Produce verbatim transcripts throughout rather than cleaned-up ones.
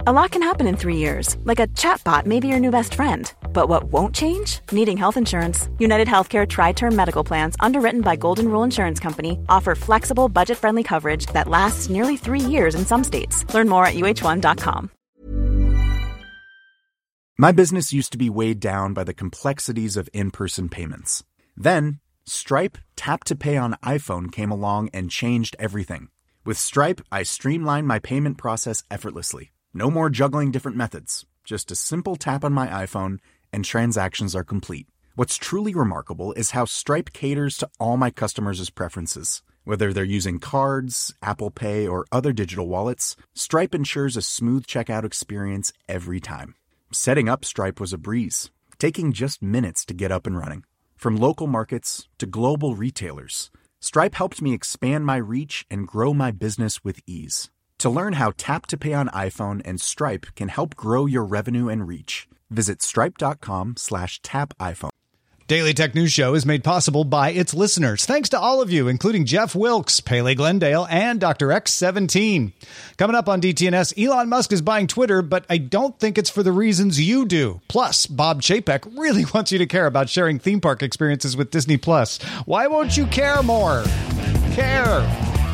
A lot can happen in three years, like a chatbot may be your new best friend. But what won't change? Needing health insurance. United Healthcare Tri-Term Medical Plans, underwritten by Golden Rule Insurance Company, offer flexible, budget-friendly coverage that lasts nearly three years in some states. Learn more at U H one dot com. My business used to be weighed down by the complexities of in-person payments. Then, Stripe Tap to Pay on iPhone came along and changed everything. With Stripe, I streamlined my payment process effortlessly. No more juggling different methods. Just a simple tap on my iPhone and transactions are complete. What's truly remarkable is how Stripe caters to all my customers' preferences. Whether they're using cards, Apple Pay, or other digital wallets, Stripe ensures a smooth checkout experience every time. Setting up Stripe was a breeze, taking just minutes to get up and running. From local markets to global retailers, Stripe helped me expand my reach and grow my business with ease. To learn how Tap to Pay on iPhone and Stripe can help grow your revenue and reach, visit stripe.com slash tap iPhone. Daily Tech News Show is made possible by its listeners. Thanks to all of you, including Jeff Wilkes, Pele Glendale, and Doctor X seventeen. Coming up on D T N S, Elon Musk is buying Twitter, but I don't think it's for the reasons you do. Plus, Bob Chapek really wants you to care about sharing theme park experiences with Disney Plus. Why won't you care more? Care.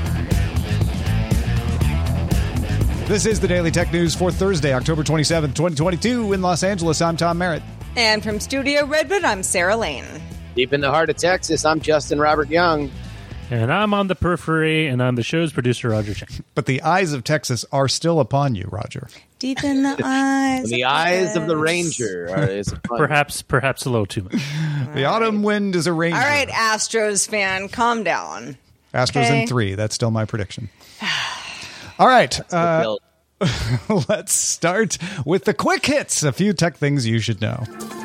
This is the Daily Tech News for Thursday, October twenty-seventh, twenty twenty-two. In Los Angeles, I'm Tom Merritt. And from Studio Redwood, I'm Sarah Lane. Deep in the heart of Texas, I'm Justin Robert Young. And I'm on the periphery, and I'm the show's producer, Roger Chang. But the eyes of Texas are still upon you, Roger. Deep in the eyes. In the of eyes Texas. of the Ranger. Are, is perhaps, perhaps a little too much. The All autumn right. wind is a ranger. All right, Astros fan, calm down. Astros Okay. in three. That's still my prediction. All right. Uh, Bill. let's start with the quick hits. A few tech things you should know.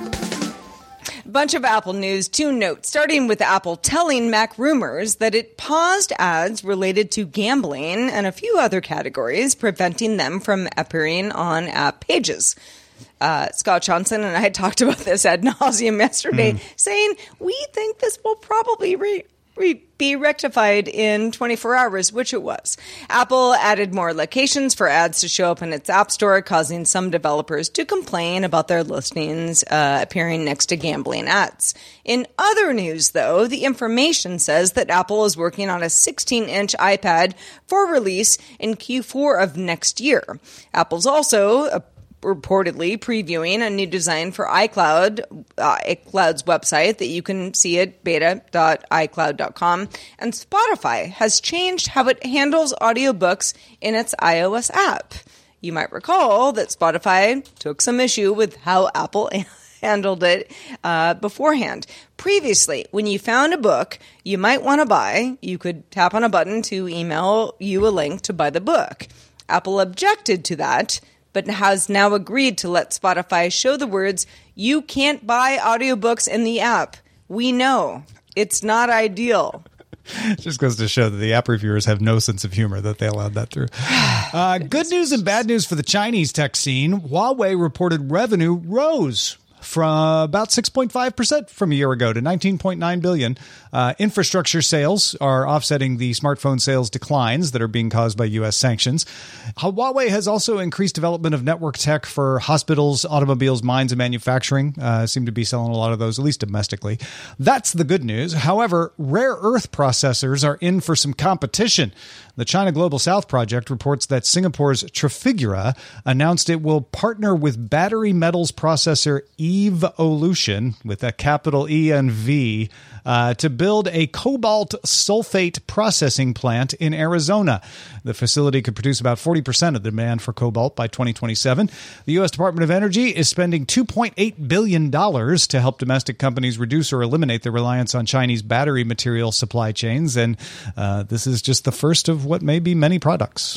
Bunch of Apple news to note, starting with Apple telling Mac Rumors that it paused ads related to gambling and a few other categories, preventing them from appearing on app pages. Uh, Scott Johnson and I had talked about this ad nauseum yesterday, mm. saying we think this will probably re- re- be rectified in twenty-four hours, which it was. Apple added more locations for ads to show up in its App Store, causing some developers to complain about their listings uh, appearing next to gambling ads. In other news, though, the information says that Apple is working on a sixteen-inch iPad for release in Q four of next year. Apple's also a reportedly previewing a new design for iCloud, uh, iCloud's website that you can see at beta dot i cloud dot com. And Spotify has changed how it handles audiobooks in its iOS app. You might recall that Spotify took some issue with how Apple handled it uh, beforehand. Previously, when you found a book you might want to buy, you could tap on a button to email you a link to buy the book. Apple objected to that, but has now agreed to let Spotify show the words, "You can't buy audiobooks in the app. We know. It's not ideal." It just goes to show that the app reviewers have no sense of humor that they allowed that through. Uh, good news and bad news for the Chinese tech scene. Huawei reported revenue rose from about six point five percent from a year ago to nineteen point nine billion dollars. Uh, infrastructure sales are offsetting the smartphone sales declines that are being caused by U S sanctions. Huawei has also increased development of network tech for hospitals, automobiles, mines, and manufacturing. Uh, seem to be selling a lot of those, at least domestically. That's the good news. However, rare earth processors are in for some competition. The China Global South Project reports that Singapore's Trafigura announced it will partner with battery metals processor Evolution, with a capital E and V, uh, to build a cobalt sulfate processing plant in Arizona. The facility could produce about forty percent of the demand for cobalt by twenty twenty-seven. The U S Department of Energy is spending two point eight billion dollars to help domestic companies reduce or eliminate their reliance on Chinese battery material supply chains. And uh, this is just the first of what may be many products.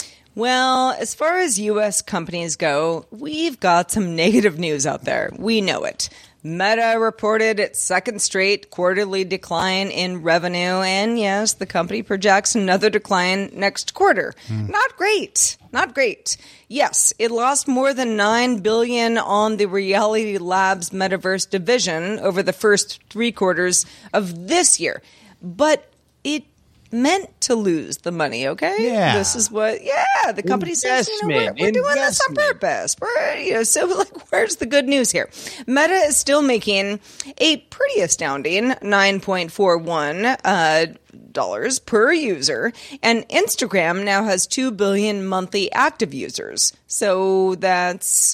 Well, as far as U S companies go, we've got some negative news out there. We know it. Meta reported its second straight quarterly decline in revenue, and yes, the company projects another decline next quarter. Mm. Not great. Not great. Yes, it lost more than nine billion dollars on the Reality Labs Metaverse division over the first three quarters of this year, but it meant to lose the money, okay? Yeah. This is what, yeah, the company says, you know, we're, we're doing this on purpose. We're, you know, so like, where's the good news here? Meta is still making a pretty astounding nine point four one uh, dollars per user, and Instagram now has two billion monthly active users. So that's,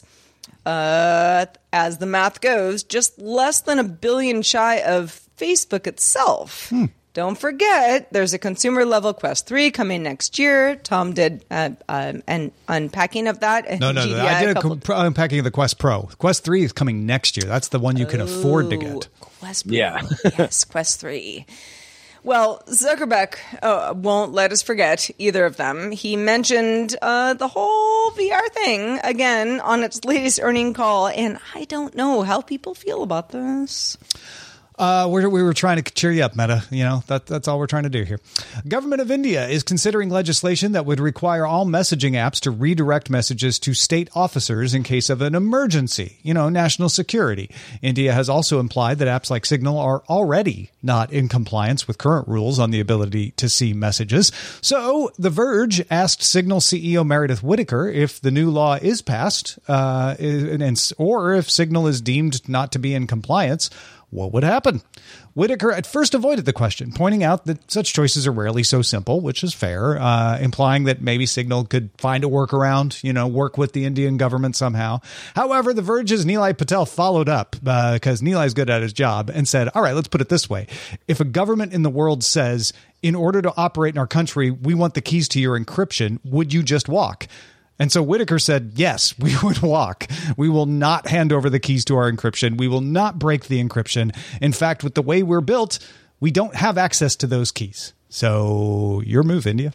uh, as the math goes, just less than a billion shy of Facebook itself. Hmm. Don't forget, there's a consumer-level Quest three coming next year. Tom did uh, um, an unpacking of that. No, no, no. I did a couple... co- unpacking of the Quest Pro. Quest three is coming next year. That's the one you can oh, afford to get. Quest Pro. Yeah. Yes, Quest three. Well, Zuckerberg uh, won't let us forget either of them. He mentioned uh, the whole V R thing again on its latest earning call, and I don't know how people feel about this. Uh, we're, we were trying to cheer you up, Meta. You know, that, that's all we're trying to do here. Government of India is considering legislation that would require all messaging apps to redirect messages to state officers in case of an emergency, you know, national security. India has also implied that apps like Signal are already not in compliance with current rules on the ability to see messages. So The Verge asked Signal C E O Meredith Whittaker if the new law is passed, uh, and, or if Signal is deemed not to be in compliance, what would happen? Whittaker at first avoided the question, pointing out that such choices are rarely so simple, which is fair, uh, implying that maybe Signal could find a workaround, you know, work with the Indian government somehow. However, The Verge's Nilay Patel followed up, because uh, Nilay's good at his job, and said, all right, let's put it this way. If a government in the world says, in order to operate in our country, we want the keys to your encryption, would you just walk? And so Whittaker said, yes, we would walk. We will not hand over the keys to our encryption. We will not break the encryption. In fact, with the way we're built, we don't have access to those keys. So your move, India.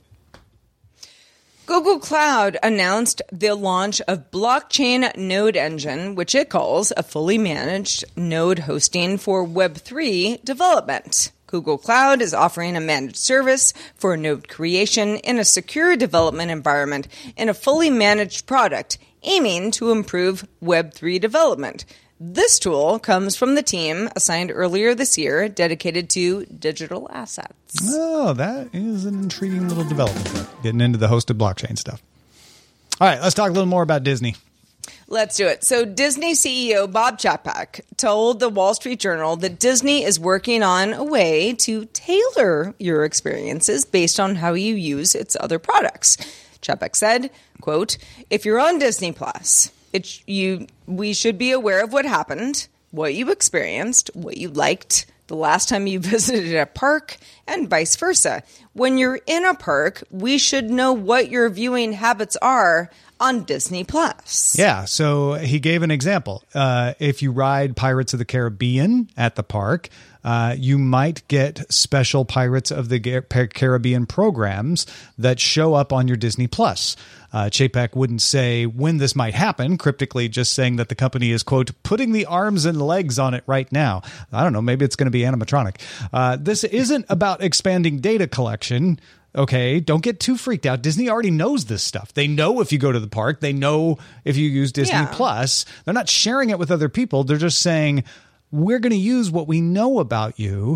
Google Cloud announced the launch of Blockchain Node Engine, which it calls a fully managed node hosting for Web three development. Google Cloud is offering a managed service for node creation in a secure development environment in a fully managed product, aiming to improve Web three development. This tool comes from the team assigned earlier this year dedicated to digital assets. Oh, that is an intriguing little development there, getting into the hosted blockchain stuff. All right, let's talk a little more about Disney. Let's do it. So Disney C E O Bob Chapek told the Wall Street Journal that Disney is working on a way to tailor your experiences based on how you use its other products. Chapek said, quote, if you're on Disney Plus, it, you, we should be aware of what happened, what you experienced, what you liked, the last time you visited a park, and vice versa. When you're in a park, we should know what your viewing habits are on Disney Plus. Yeah, so he gave an example. Uh, if you ride Pirates of the Caribbean at the park, uh, you might get special Pirates of the Caribbean programs that show up on your Disney Plus. Uh, Chapek wouldn't say when this might happen, cryptically just saying that the company is, quote, putting the arms and legs on it right now. I don't know, maybe it's going to be animatronic. Uh, this isn't about expanding data collection. Okay, don't get too freaked out. Disney already knows this stuff. They know if you go to the park. They know if you use Disney yeah. Plus. They're not sharing it with other people. They're just saying, we're going to use what we know about you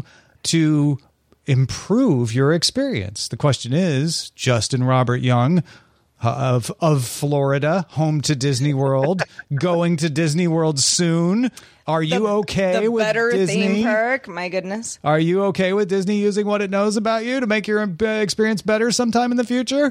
to improve your experience. The question is, Justin Robert Young of of Florida, home to Disney World, going to Disney World soon. Are you the, okay the with better Disney? Theme park? My goodness. Are you okay with Disney using what it knows about you to make your experience better sometime in the future?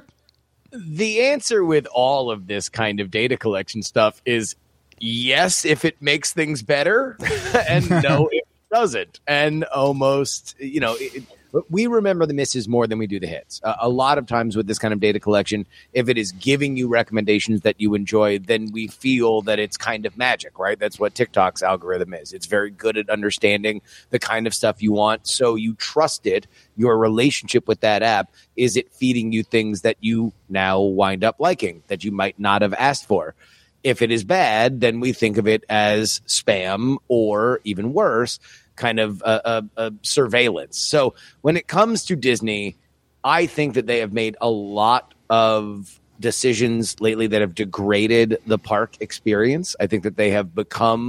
The answer with all of this kind of data collection stuff is yes, if it makes things better, and no, if it doesn't. And almost, you know, it, we remember the misses more than we do the hits. Uh, a lot of times with this kind of data collection, if it is giving you recommendations that you enjoy, then we feel that it's kind of magic, right? That's what TikTok's algorithm is. It's very good at understanding the kind of stuff you want. So you trust it. Your relationship with that app, is it feeding you things that you now wind up liking that you might not have asked for? If it is bad, then we think of it as spam, or even worse, kind of a, a, a surveillance. So when it comes to Disney, I think that they have made a lot of decisions lately that have degraded the park experience. I think that they have become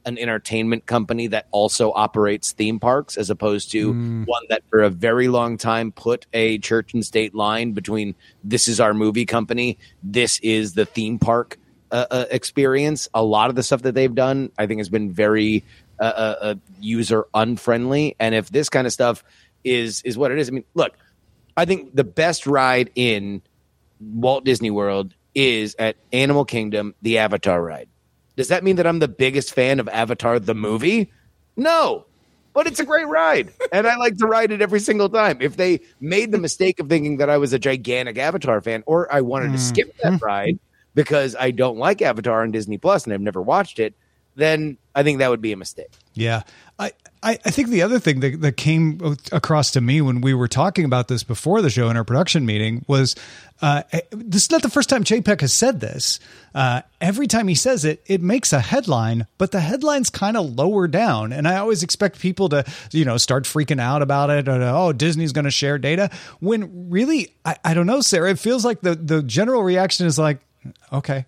an entertainment company that also operates theme parks, as opposed to mm. one that for a very long time put a church and state line between this is our movie company, this is the theme park uh, uh, experience. A lot of the stuff that they've done, I think, has been very uh, uh, user unfriendly. And if this kind of stuff is is what it is, I mean, look, I think the best ride in Walt Disney World is at Animal Kingdom, the Avatar ride. Does that mean that I'm the biggest fan of Avatar the movie? No, but it's a great ride, and I like to ride it every single time. If they made the mistake of thinking that I was a gigantic Avatar fan, or I wanted to skip that ride because I don't like Avatar on Disney Plus and I've never watched it, then I think that would be a mistake. Yeah. I, I, I think the other thing that, that came across to me when we were talking about this before the show in our production meeting was uh, this is not the first time Chapek has said this. Uh, every time he says it, it makes a headline, but the headline's kind of lower down. And I always expect people to, you know, start freaking out about it. Or, oh, Disney's going to share data. When really, I, I don't know, Sarah, it feels like the, the general reaction is like, okay.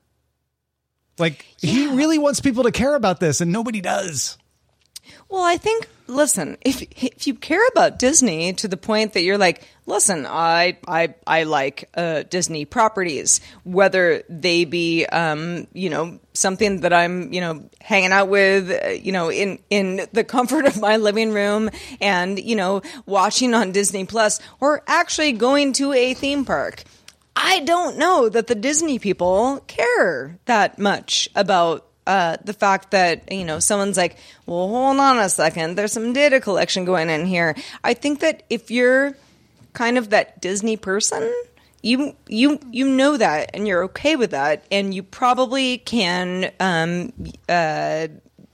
Like, yeah. He really wants people to care about this, and nobody does. Well, I think, listen, if if you care about Disney to the point that you're like, listen, I I I like uh, Disney properties, whether they be, um, you know, something that I'm, you know, hanging out with, uh, you know, in, in the comfort of my living room and, you know, watching on Disney Plus, or actually going to a theme park. I don't know that the Disney people care that much about uh, the fact that, you know, someone's like, well, hold on a second, there's some data collection going in here. I think that if you're kind of that Disney person, you you you know that and you're okay with that, and you probably can um, uh,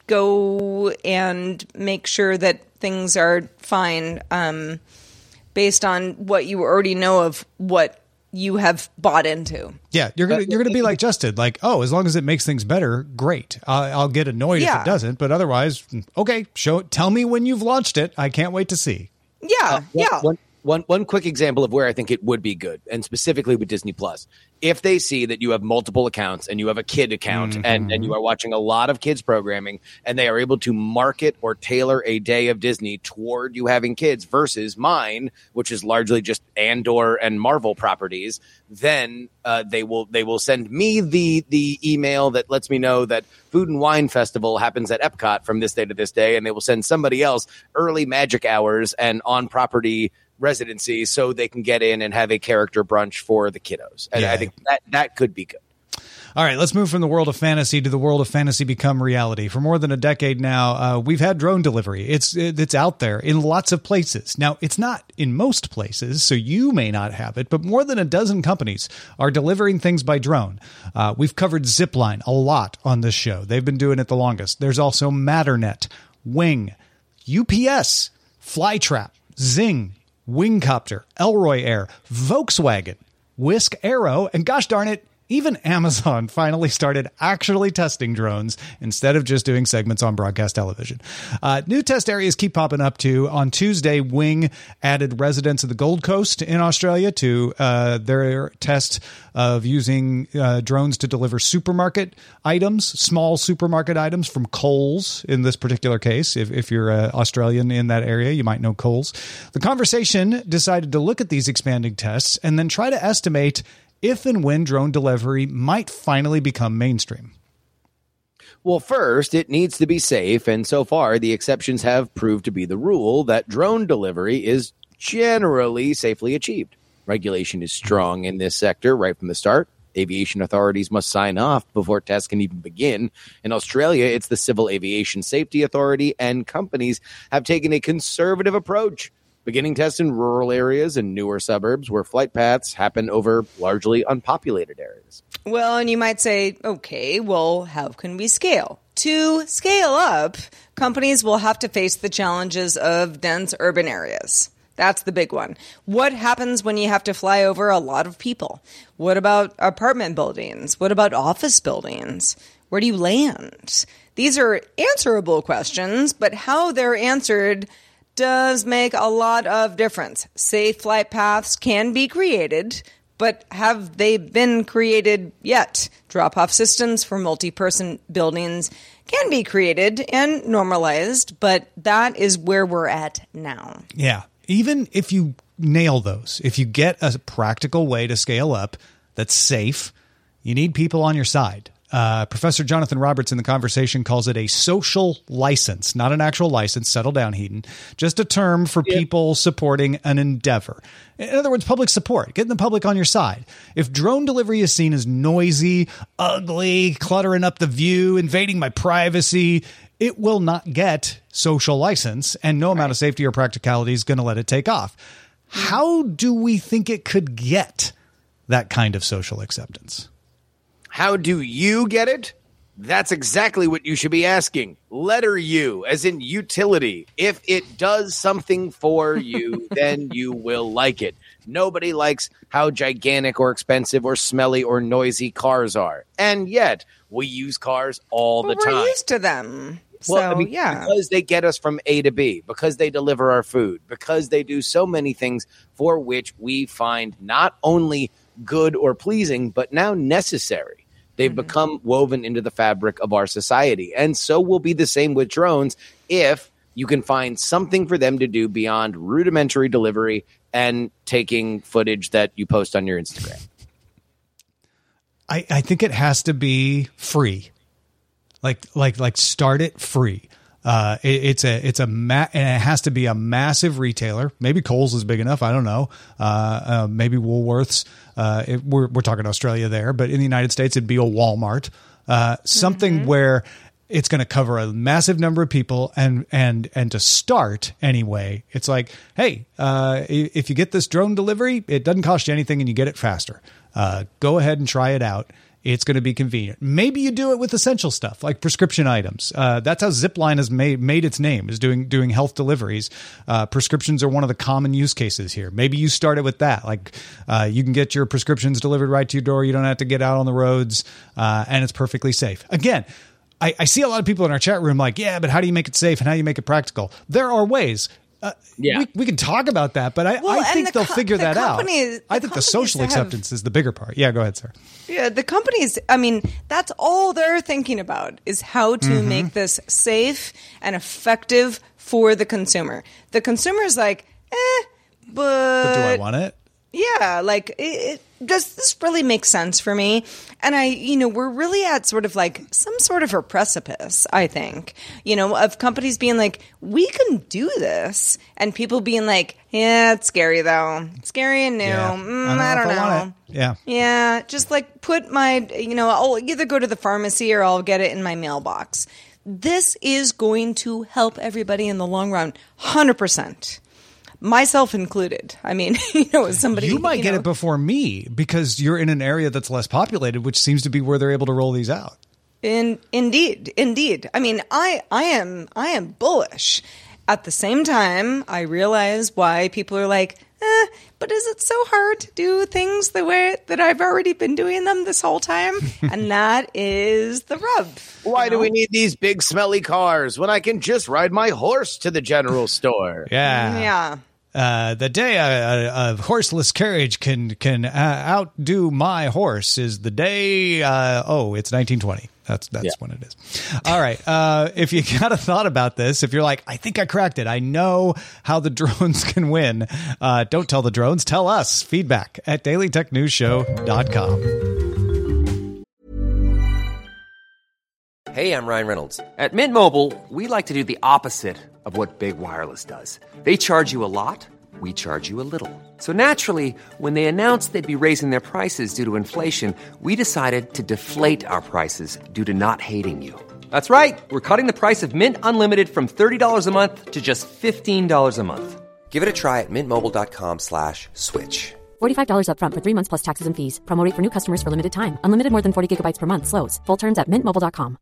go and make sure that things are fine um, based on what you already know of what you have bought into. Yeah, you're gonna you're gonna be like Justin, like, oh, as long as it makes things better, great. I'll, I'll get annoyed yeah. if it doesn't, but otherwise, okay, show tell me when you've launched it. I can't wait to see. Yeah, uh, one, yeah. One, one one quick example of where I think it would be good, and specifically with Disney Plus, if they see that you have multiple accounts and you have a kid account mm-hmm. and, and you are watching a lot of kids programming, and they are able to market or tailor a day of Disney toward you having kids versus mine, which is largely just Andor and Marvel properties, then uh, they will they will send me the the email that lets me know that Food and Wine Festival happens at Epcot from this day to this day, and they will send somebody else early magic hours and on property residency so they can get in and have a character brunch for the kiddos. And yeah. I think that that could be good. All right, let's move from the world of fantasy to the world of fantasy become reality. For more than a decade now, uh, we've had drone delivery. It's it's out there in lots of places. Now, it's not in most places, so you may not have it, but more than a dozen companies are delivering things by drone. Uh, we've covered Zipline a lot on this show. They've been doing it the longest. There's also Matternet, Wing, U P S, Flytrap, Zing, Wingcopter, Elroy Air, Volkswagen, Whisk Aero, and gosh darn it, even Amazon finally started actually testing drones instead of just doing segments on broadcast television. Uh, new test areas keep popping up too. On Tuesday, Wing added residents of the Gold Coast in Australia to uh, their test of using uh, drones to deliver supermarket items, small supermarket items from Coles in this particular case. If, if you're uh, Australian in that area, you might know Coles. The conversation decided to look at these expanding tests and then try to estimate if and when drone delivery might finally become mainstream. Well, first, it needs to be safe, and so far, the exceptions have proved to be the rule that drone delivery is generally safely achieved. Regulation is strong in this sector right from the start. Aviation authorities must sign off before tests can even begin. In Australia, it's the Civil Aviation Safety Authority, and companies have taken a conservative approach, beginning tests in rural areas and newer suburbs where flight paths happen over largely unpopulated areas. Well, and you might say, okay, well, how can we scale? To scale up, companies will have to face the challenges of dense urban areas. That's the big one. What happens when you have to fly over a lot of people? What about apartment buildings? What about office buildings? Where do you land? These are answerable questions, but how they're answered does make a lot of difference. Safe flight paths can be created, But have they been created yet? Drop-off systems for multi-person buildings can be created and normalized, but that is where we're at now. Yeah. Even if you nail those, if you get a practical way to scale up that's safe, you need people on your side. Uh, Professor Jonathan Roberts in the conversation calls it a social license, not an actual license. Settle down, Heaton. Just a term for yeah. people supporting an endeavor. In other words, public support, getting the public on your side. If drone delivery is seen as noisy, ugly, cluttering up the view, invading my privacy, it will not get social license, and no amount of safety or practicality is going to let it take off. How do we think it could get that kind of social acceptance? How do you get it? That's exactly what you should be asking. Letter U, as in utility. If it does something for you, then you will like it. Nobody likes how gigantic or expensive or smelly or noisy cars are. And yet, we use cars all well, the time. We're used to them. Well, so, I mean, yeah. because they get us from A to B, because they deliver our food, because they do so many things for which we find not only good or pleasing, but now necessary. They've mm-hmm. become woven into the fabric of our society. And so will be the same with drones if you can find something for them to do beyond rudimentary delivery and taking footage that you post on your Instagram. I, I think it has to be free. Like, like, like start it free. Uh, it, it's a, it's a, ma- and it has to be a massive retailer. Maybe Kohl's is big enough. I don't know. Uh, uh maybe Woolworths. Uh, it, we're, we're talking Australia there, but in the United States, it'd be a Walmart, uh, something mm-hmm. where it's going to cover a massive number of people. And, and, and to start anyway, it's like, hey, uh, if you get this drone delivery, it doesn't cost you anything and you get it faster. Uh, go ahead and try it out. It's going to be convenient. Maybe you do it with essential stuff like prescription items. Uh, that's how Zipline has made made its name, is doing doing health deliveries. Uh, prescriptions are one of the common use cases here. Maybe you started with that. Like uh, you can get your prescriptions delivered right to your door. You don't have to get out on the roads, uh, and it's perfectly safe. Again, I, I see a lot of people in our chat room like, yeah, but how do you make it safe and how do you make it practical? There are ways. Uh, yeah, we, we can talk about that, but I, well, I think the they'll co- figure the that out. The I think the social acceptance have, is the bigger part. Yeah, go ahead, sir. Yeah, the companies, I mean, that's all they're thinking about is how to mm-hmm. make this safe and effective for the consumer. The consumer is like, eh, but... But do I want it? Yeah, like, it, it, does this really make sense for me? And I, you know, we're really at sort of like some sort of a precipice, I think, you know, of companies being like, we can do this. And people being like, yeah, it's scary though. It's scary and new. Yeah. Mm, I don't know. I don't if I know. want it. Yeah. Yeah. Just like put my, you know, I'll either go to the pharmacy or I'll get it in my mailbox. This is going to help everybody in the long run. one hundred percent. Myself included. I mean, you know, as somebody you might you get know, it before me because you're in an area that's less populated, which seems to be where they're able to roll these out. In indeed, indeed. I mean, I I am I am bullish. At the same time, I realize why people are like, eh, but is it so hard to do things the way that I've already been doing them this whole time? And that is the rub. Why you know? do we need these big smelly cars when I can just ride my horse to the general store? Yeah. Yeah. Uh, the day a, a, a horseless carriage can can uh, outdo my horse is the day. Uh, oh, it's nineteen twenty. That's that's yeah. when it is. All right. Uh, if you got a thought about this, if you're like, I think I cracked it. I know how the drones can win. Uh, don't tell the drones. Tell us. Feedback at daily tech news show dot com. Hey, I'm Ryan Reynolds. At Mint Mobile, we like to do the opposite of what Big Wireless does. They charge you a lot. We charge you a little. So naturally, when they announced they'd be raising their prices due to inflation, we decided to deflate our prices due to not hating you. That's right. We're cutting the price of Mint Unlimited from thirty dollars a month to just fifteen dollars a month. Give it a try at mintmobile.com slash switch. forty-five dollars up front for three months plus taxes and fees. Promo rate for new customers for limited time. Unlimited more than forty gigabytes per month. Slows full terms at mint mobile dot com.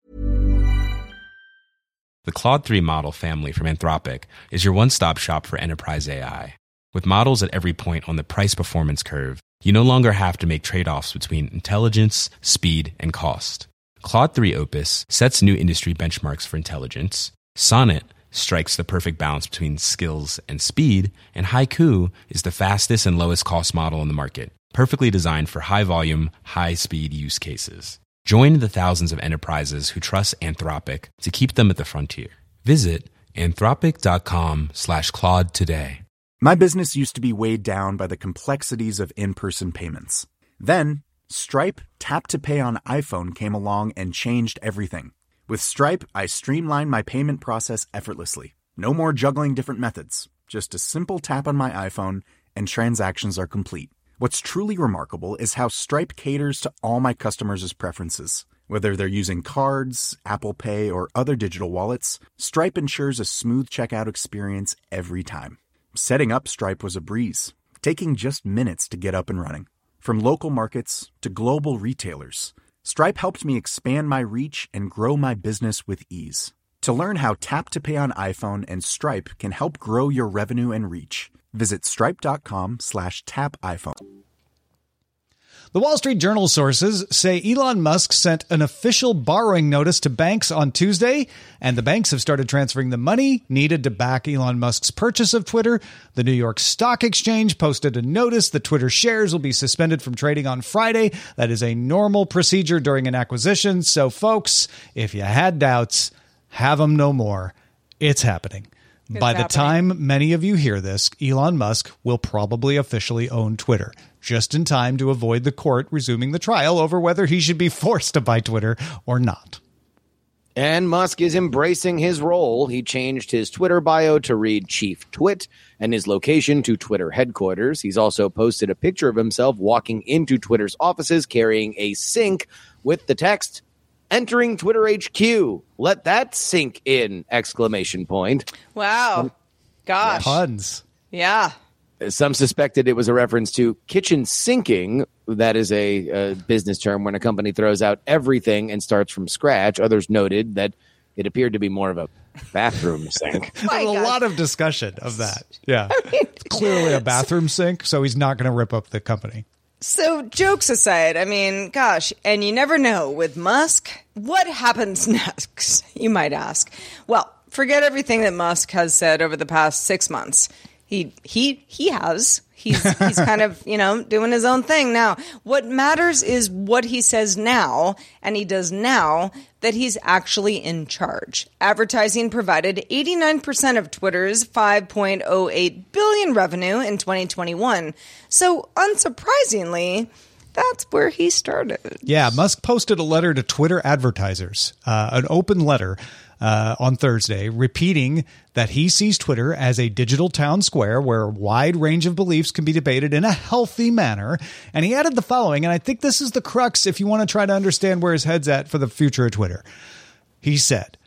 The Claude three model family from Anthropic is your one-stop shop for enterprise A I. With models at every point on the price-performance curve, you no longer have to make trade-offs between intelligence, speed, and cost. Claude three Opus sets new industry benchmarks for intelligence. Sonnet strikes the perfect balance between skills and speed. And Haiku is the fastest and lowest cost model on the market, perfectly designed for high-volume, high-speed use cases. Join the thousands of enterprises who trust Anthropic to keep them at the frontier. Visit anthropic.com slash Claude today. My business used to be weighed down by the complexities of in-person payments. Then, Stripe Tap to Pay on iPhone came along and changed everything. With Stripe, I streamlined my payment process effortlessly. No more juggling different methods. Just a simple tap on my iPhone and transactions are complete. What's truly remarkable is how Stripe caters to all my customers' preferences. Whether they're using cards, Apple Pay, or other digital wallets, Stripe ensures a smooth checkout experience every time. Setting up Stripe was a breeze, taking just minutes to get up and running. From local markets to global retailers, Stripe helped me expand my reach and grow my business with ease. To learn how Tap to Pay on iPhone and Stripe can help grow your revenue and reach, visit stripe.com slash tap iPhone. The Wall Street Journal sources say Elon Musk sent an official borrowing notice to banks on Tuesday, and the banks have started transferring the money needed to back Elon Musk's purchase of Twitter. The New York Stock Exchange posted a notice that Twitter shares will be suspended from trading on Friday. That is a normal procedure during an acquisition. So, folks, if you had doubts, have them no more. It's happening. It's By the happening. time many of you hear this, Elon Musk will probably officially own Twitter, just in time to avoid the court resuming the trial over whether he should be forced to buy Twitter or not. And Musk is embracing his role. He changed his Twitter bio to read Chief Twit and his location to Twitter headquarters. He's also posted a picture of himself walking into Twitter's offices carrying a sink with the text, "Entering Twitter H Q. Let that sink in!" Exclamation point. Wow. Gosh. Puns. Yeah. Some suspected it was a reference to kitchen sinking. That is a, a business term when a company throws out everything and starts from scratch. Others noted that it appeared to be more of a bathroom sink. There's a God. lot of discussion of that. Yeah. It's clearly a bathroom sink, so he's not going to rip up the company. So, jokes aside, I mean, gosh, and you never know with Musk, what happens next, you might ask. Well, forget everything that Musk has said over the past six months. He he he has. He's he's kind of, you know, doing his own thing now. What matters is what he says now, and he does now, that he's actually in charge. Advertising provided eighty-nine percent of Twitter's five point oh eight billion dollars revenue in twenty twenty-one. So, unsurprisingly, that's where he started. Yeah, Musk posted a letter to Twitter advertisers, uh, an open letter uh, on Thursday, repeating that he sees Twitter as a digital town square where a wide range of beliefs can be debated in a healthy manner. And he added the following, and I think this is the crux if you want to try to understand where his head's at for the future of Twitter. He said,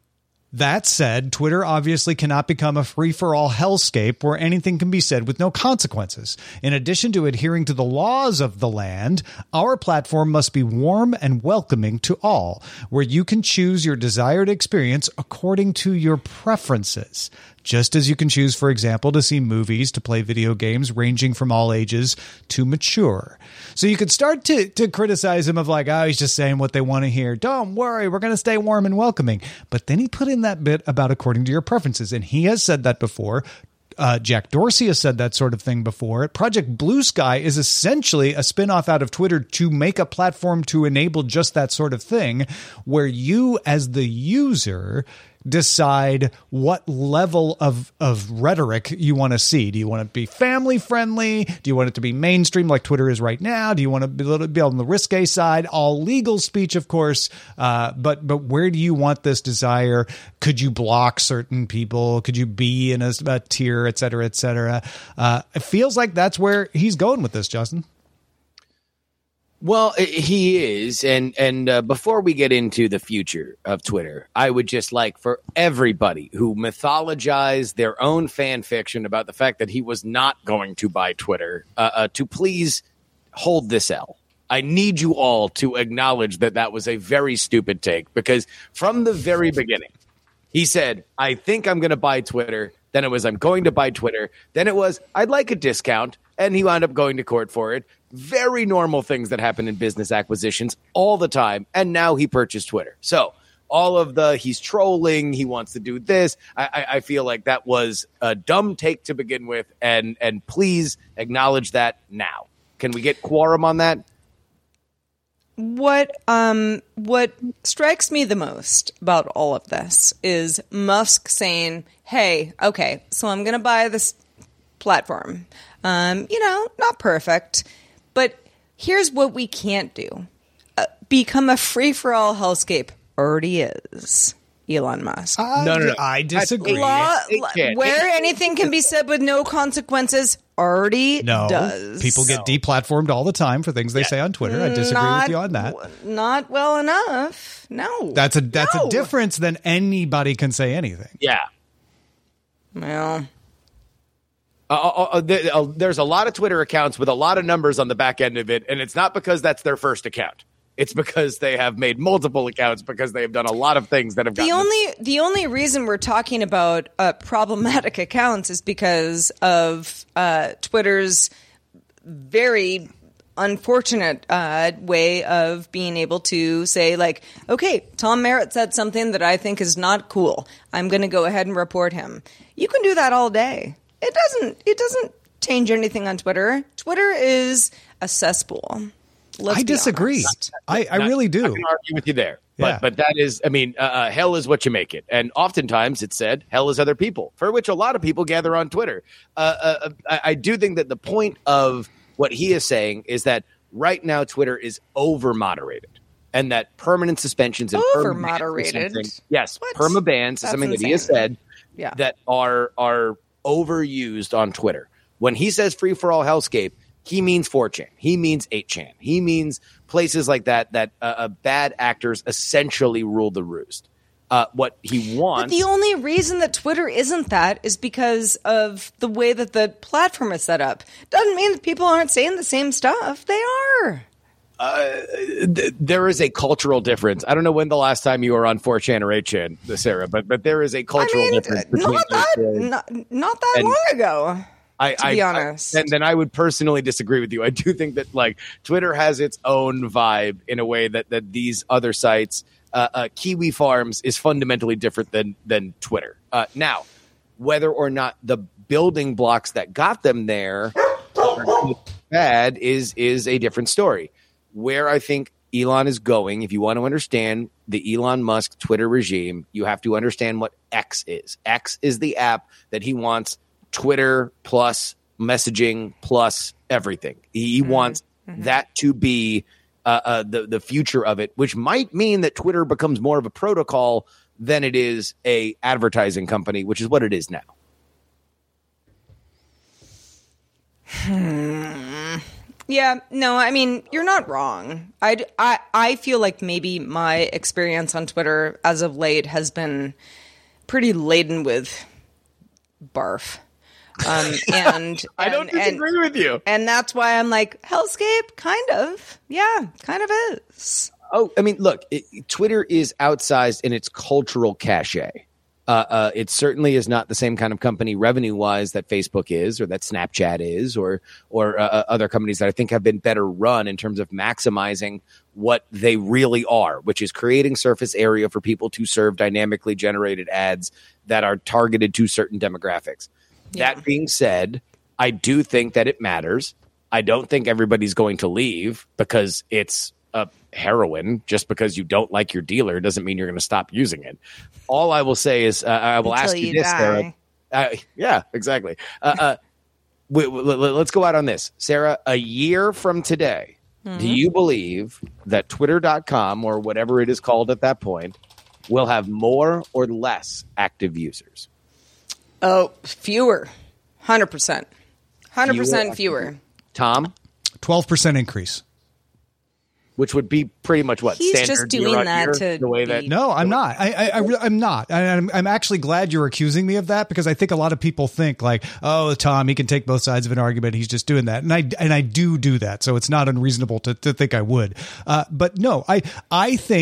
"That said, Twitter obviously cannot become a free-for-all hellscape where anything can be said with no consequences. In addition to adhering to the laws of the land, our platform must be warm and welcoming to all, where you can choose your desired experience according to your preferences. Just as you can choose, for example, to see movies, to play video games, ranging from all ages to mature." So you could start to, to criticize him of like, oh, he's just saying what they want to hear. Don't worry, we're going to stay warm and welcoming. But then he put in that bit about according to your preferences. And he has said that before. Uh, Jack Dorsey has said that sort of thing before. Project Blue Sky is essentially a spinoff out of Twitter to make a platform to enable just that sort of thing, where you as the user decide what level of, of rhetoric you want to see. Do you want to be family friendly? Do you want it to be mainstream like Twitter is right now? Do you want to be, a little, be on the risque side? All legal speech, of course. Uh, but but where do you want this desire? Could you block certain people? Could you be in a, a tier, et cetera, et cetera? Uh, it feels like that's where he's going with this, Justin. Well, he is. And and uh, before we get into the future of Twitter, I would just like for everybody who mythologized their own fan fiction about the fact that he was not going to buy Twitter uh, uh, to please hold this L. I need you all to acknowledge that that was a very stupid take, because from the very beginning, he said, I think I'm going to buy Twitter. Then it was, I'm going to buy Twitter. Then it was, I'd like a discount. And he wound up going to court for it. Very normal things that happen in business acquisitions all the time. And now he purchased Twitter. So all of the, he's trolling, he wants to do this. I, I, I feel like that was a dumb take to begin with. And, and please acknowledge that now. Can we get quorum on that? What um what strikes me the most about all of this is Musk saying, "Hey, okay, so I'm going to buy this platform. Um, you know, not perfect, but here's what we can't do: uh, become a free-for-all hellscape." Already is Elon Musk. Uh, No, no, no. I disagree. Law, It can't. where anything can be said with no consequences already No, does. people get deplatformed all the time for things they say on Twitter. I disagree not, with you on that. Not well enough. No, That's a that's No. a difference than anybody can say anything. Yeah. Well, Uh, uh, uh, there- uh, there's a lot of Twitter accounts with a lot of numbers on the back end of it, and it's not because that's their first account. It's because they have made multiple accounts because they have done a lot of things that have the gotten only the only reason we're talking about uh, problematic accounts is because of uh, Twitter's very unfortunate uh, way of being able to say, like, okay, Tom Merritt said something that I think is not cool. I'm going to go ahead and report him. You can do that all day. It doesn't. It doesn't change anything on Twitter. Twitter is a cesspool. Let's I be disagree. honest. I, I Not- really I do. can argue with you there, but Yeah. but that is, I mean, uh, uh, hell is what you make it, and oftentimes it's said hell is other people, for which a lot of people gather on Twitter. Uh, uh, I, I do think that the point of what he is saying is that right now Twitter is over moderated, and that permanent suspensions and perma bans are Over-moderated? something- yes, What? perma bans is That's something that he has insane. said Yeah. that are are overused on Twitter. When he says free for all hellscape, he means four chan. He means eight chan. He means places like that that uh, uh, bad actors essentially rule the roost. Uh, what he But wants. the only reason that Twitter isn't that is because of the way that the platform is set up. Doesn't mean that people aren't saying the same stuff. They are. th- there is a cultural difference. I don't know when the last time you were on four chan or eight chan, Sarah, but but there is a I cultural mean, difference between not those that two. not, not that And- long ago. I, to I, be I- honest. and then I would personally disagree with you. I do think that like Twitter has its own vibe in a way that that these other sites, uh, uh, Kiwi Farms, is fundamentally different than than Twitter. Uh, now, whether or not the building blocks that got them there are bad is is a different story. Where I think Elon is going, if you want to understand the Elon Musk Twitter regime, you have to understand what X is. X is the app that he wants Twitter plus messaging plus everything. He Mm-hmm. wants that to be uh, uh, the the future of it, which might mean that Twitter becomes more of a protocol than it is a advertising company, which is what it is now. Yeah, no, I mean, you're not wrong. I, I, I feel like maybe my experience on Twitter as of late has been pretty laden with barf. Um, and I don't and- and- disagree with you. And that's why I'm like, hellscape? Kind of. Yeah, kind of is. Oh, I mean, look, it, Twitter is outsized in its cultural cachet. Uh, uh, it certainly is not the same kind of company revenue-wise that Facebook is, or that Snapchat is, or or uh, other companies that I think have been better run in terms of maximizing what they really are, which is creating surface area for people to serve dynamically generated ads that are targeted to certain demographics. Yeah. That being said, I do think that it matters. I don't think everybody's going to leave because it's a heroin. Just because you don't like your dealer doesn't mean you're going to stop using it. All I will say is uh, I will Until ask you, you this, die. Sarah. Uh, yeah, exactly. Uh, uh, we, we, let- let's go out on this. Sarah, a year from today, Mm-hmm. do you believe that twitter dot com or whatever it is called at that point will have more or less active users? Oh, fewer. one hundred percent. one hundred percent Fewer. fewer. Tom? twelve percent increase. Which would be pretty much what? He's standard just doing year on that year, to the way that be- No, I'm not. I, I, I re- I'm not. I, I'm, I'm actually glad you're accusing me of that, because I think a lot of people think like, oh, Tom, he can take both sides of an argument. He's just doing that. And I, and I do do that. So it's not unreasonable to, to think I would. Uh, but no, I, I think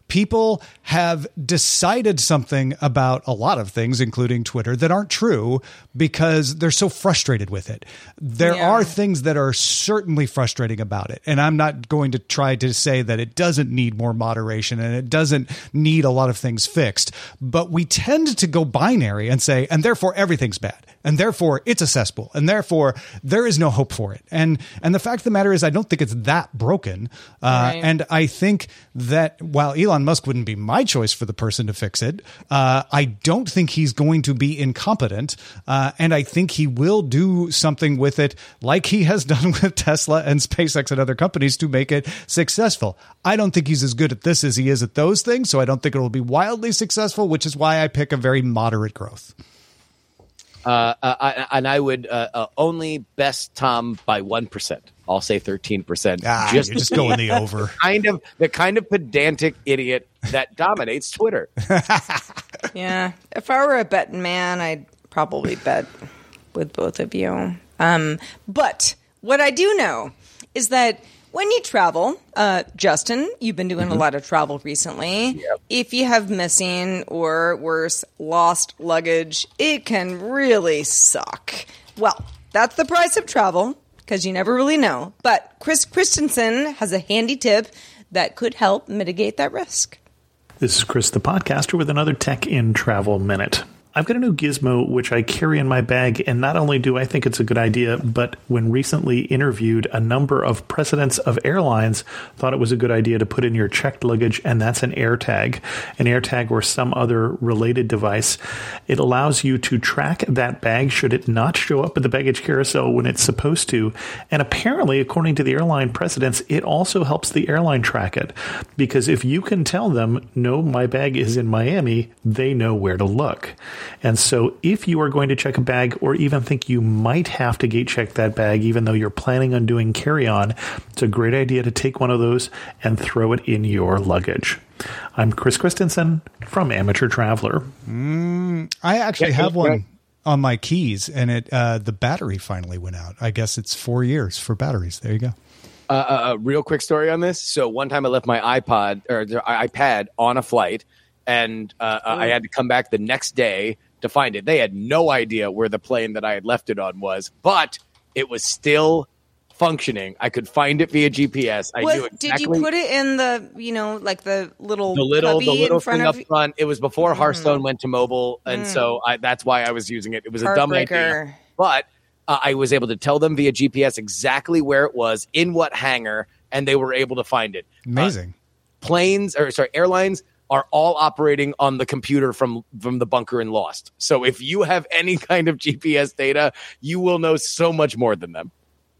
People have decided something about a lot of things, including Twitter, that aren't true because they're so frustrated with it. There Yeah. are things that are certainly frustrating about it. And I'm not going to try to say that it doesn't need more moderation and it doesn't need a lot of things fixed. But we tend to go binary and say, and therefore everything's bad. And therefore it's a cesspool. And therefore there is no hope for it. And and the fact of the matter is, I don't think it's that broken. Uh, Right. And I think that while Elon Musk wouldn't be my choice for the person to fix it, uh, I don't think he's going to be incompetent. Uh, and I think he will do something with it like he has done with Tesla and SpaceX and other companies to make it successful. I don't think he's as good at this as he is at those things. So I don't think it will be wildly successful, which is why I pick a very moderate growth. Uh, uh, I, and I would uh, uh, only best Tom by one percent. I'll say thirteen percent. Ah, you're just going the over. Kind of the kind of pedantic idiot that dominates Twitter. Yeah. If I were a betting man, I'd probably bet with both of you. Um, but what I do know is that when you travel, uh, Justin, you've been doing Mm-hmm. a lot of travel recently. If you have missing or worse, lost luggage, it can really suck. Well, that's the price of travel because you never really know. But Chris Christensen has a handy tip that could help mitigate that risk. This is Chris the Podcaster with another Tech in Travel Minute. I've got a new gizmo which I carry in my bag, and not only do I think it's a good idea, but when recently interviewed, a number of presidents of airlines thought it was a good idea to put in your checked luggage, and that's an AirTag. An AirTag or some other related device. It allows you to track that bag should it not show up at the baggage carousel when it's supposed to. And apparently, according to the airline presidents, it also helps the airline track it. Because if you can tell them, no, my bag is in Miami, they know where to look. And so if you are going to check a bag or even think you might have to gate check that bag, even though you're planning on doing carry-on, it's a great idea to take one of those and throw it in your luggage. I'm Chris Christensen from Amateur Traveler. Mm, I actually Yeah, have yeah. one on my keys, and it uh, the battery finally went out. I guess it's four years for batteries. There you go. Uh, a real quick story on this. So one time I left my iPod or the iPad on a flight, and uh, I had to come back the next day to find it. They had no idea where the plane that I had left it on was, but it was still functioning. I could find it via G P S. I What- knew exactly. Did you put it in the, you know, like the little the little, cubby the little in front thing of up front? It was before Hearthstone went to mobile, and so I, that's why I was using it. It was a dumb idea, Heartbreaker. but uh, I was able to tell them via G P S exactly where it was, in what hangar, and they were able to find it. Amazing. Uh, planes, or sorry, airlines are all operating on the computer from from the bunker in Lost. So if you have any kind of G P S data, you will know so much more than them.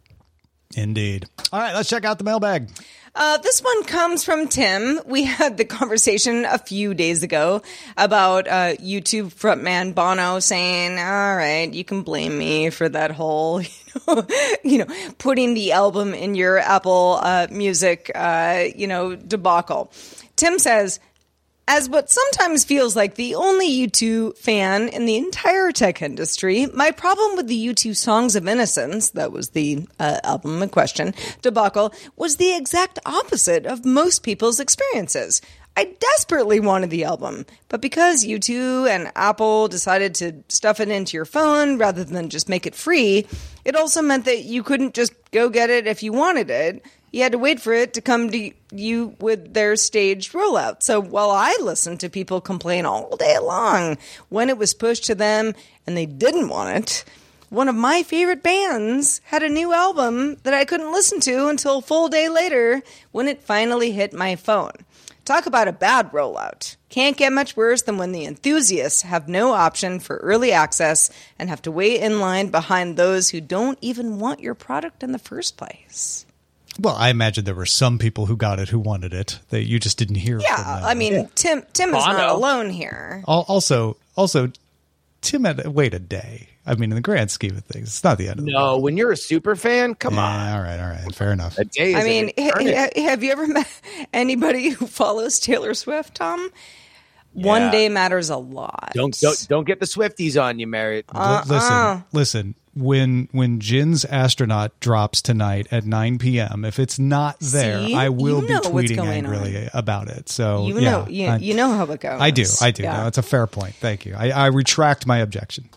Indeed. All right, let's check out the mailbag. Uh, this one comes from Tim. We had the conversation a few days ago about uh, YouTube frontman Bono saying, all right, you can blame me for that whole, you know, you know putting the album in your Apple uh, Music, uh, you know, debacle. Tim says, as what sometimes feels like the only U two fan in the entire tech industry, my problem with the U two Songs of Innocence, that was the uh, album in question, debacle, was the exact opposite of most people's experiences. I desperately wanted the album, but because U two and Apple decided to stuff it into your phone rather than just make it free, it also meant that you couldn't just go get it if you wanted it. You had to wait for it to come to you with their staged rollout. So while I listened to people complain all day long when it was pushed to them and they didn't want it, one of my favorite bands had a new album that I couldn't listen to until a full day later when it finally hit my phone. Talk about a bad rollout. Can't get much worse than when the enthusiasts have no option for early access and have to wait in line behind those who don't even want your product in the first place. Well, I imagine there were some people who got it who wanted it that you just didn't hear. Yeah, from them. I mean, Tim Tim is Bono. not alone here. Al- Also, also, Tim had to wait a day. I mean, in the grand scheme of things, it's not the end of the No, world. when you're a super fan, come on. Yeah, all right, all right, fair enough. A day is I mean, an ha- eternity. ha- have you ever met anybody who follows Taylor Swift, Tom? One Yeah. day matters a lot. Don't, don't don't get the Swifties on you, Mary. L- listen, listen. when when Jin's astronaut drops tonight at nine p.m., if it's not there, See? I will You be know what's tweeting going angrily on. about it. So You yeah, know, you, I, you know how it goes. I do. I do. Yeah. No, it's a fair point. Thank you. I, I retract my objection.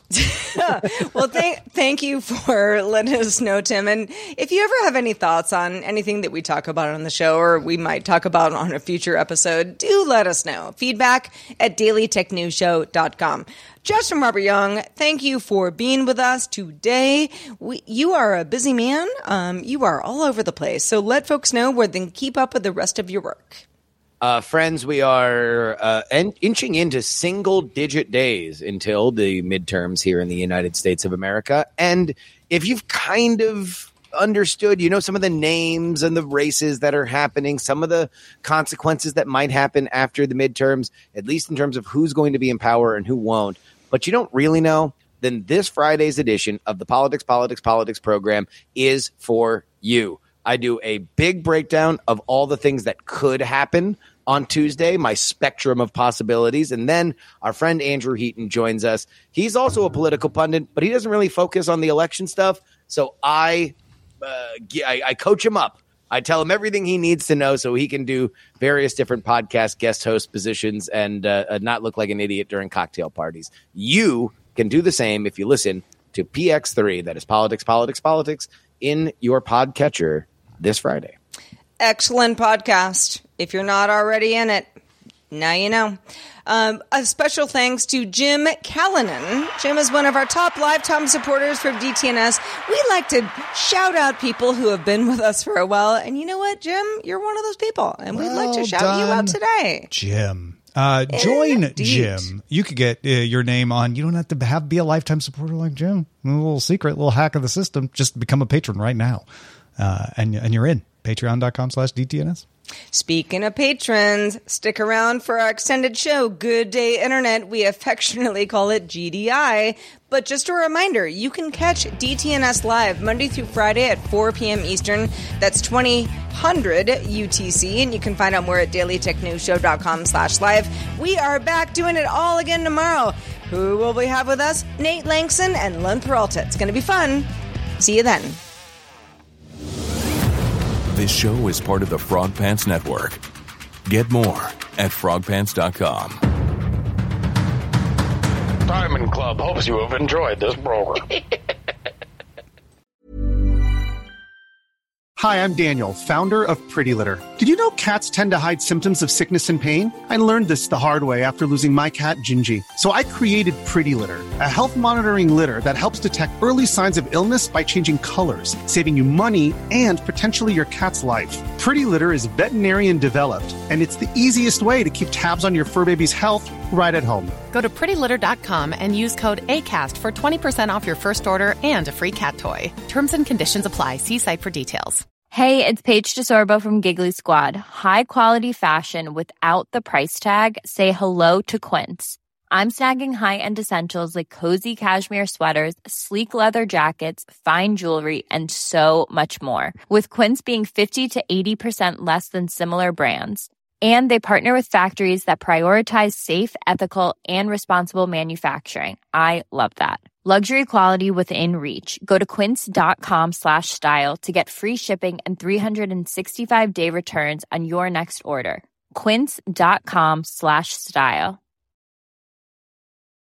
Well, thank thank you for letting us know, Tim. And if you ever have any thoughts on anything that we talk about on the show, or we might talk about on a future episode, do let us know. Feedback at daily tech news show dot com. Justin Robert Young, thank you for being with us today. We, you are a busy man. Um, you are all over the place. So let folks know where they can keep up with the rest of your work. Uh, friends, we are uh, en- inching into single-digit days until the midterms here in the United States of America. And if you've kind of understood, you know, some of the names and the races that are happening, some of the consequences that might happen after the midterms, at least in terms of who's going to be in power and who won't, but you don't really know, then this Friday's edition of the Politics, Politics, Politics program is for you. I do a big breakdown of all the things that could happen on Tuesday, my spectrum of possibilities. And then our friend Andrew Heaton joins us. He's also a political pundit, but he doesn't really focus on the election stuff. So I, uh, I, I coach him up. I tell him everything he needs to know so he can do various different podcast guest host positions and uh, not look like an idiot during cocktail parties. You can do the same if you listen to P X three, that is Politics, Politics, Politics, in your podcatcher this Friday. Excellent podcast. If you're not already in it, now you know. Um, a special thanks to Jim Callanan. Jim is one of our top lifetime supporters from D T N S. We like to shout out people who have been with us for a while. And you know what, Jim? You're one of those people. And we'd Well like to shout done, you out today. Jim. Uh, join Indeed. Jim. You could get uh, your name on. You don't have to have be a lifetime supporter like Jim. A little secret, little hack of the system. Just become a patron right now. Uh, and, and you're in. Patreon.com slash DTNS. Speaking of patrons, stick around for our extended show, Good Day Internet. We affectionately call it G D I. But just a reminder, you can catch D T N S live Monday through Friday at four p.m. Eastern. That's twenty hundred U T C. And you can find out more at dailytechnewsshow.com slash live. We are back doing it all again tomorrow. Who will we have with us? Nate Langston and Len Peralta. It's going to be fun. See you then. This show is part of the Frog Pants Network. Get more at frog pants dot com. Diamond Club hopes you have enjoyed this program. Hi, I'm Daniel, founder of Pretty Litter. Did you know cats tend to hide symptoms of sickness and pain? I learned this the hard way after losing my cat, Gingy. So I created Pretty Litter, a health monitoring litter that helps detect early signs of illness by changing colors, saving you money and potentially your cat's life. Pretty Litter is veterinarian developed, and it's the easiest way to keep tabs on your fur baby's health right at home. Go to pretty litter dot com and use code ACAST for twenty percent off your first order and a free cat toy. Terms and conditions apply. See site for details. Hey, it's Paige DeSorbo from Giggly Squad. High quality fashion without the price tag. Say hello to Quince. I'm snagging high-end essentials like cozy cashmere sweaters, sleek leather jackets, fine jewelry, and so much more. With Quince being fifty to eighty percent less than similar brands. And they partner with factories that prioritize safe, ethical, and responsible manufacturing. I love that. Luxury quality within reach. Go to quince.com slash style to get free shipping and three sixty-five day returns on your next order. Quince.com slash style.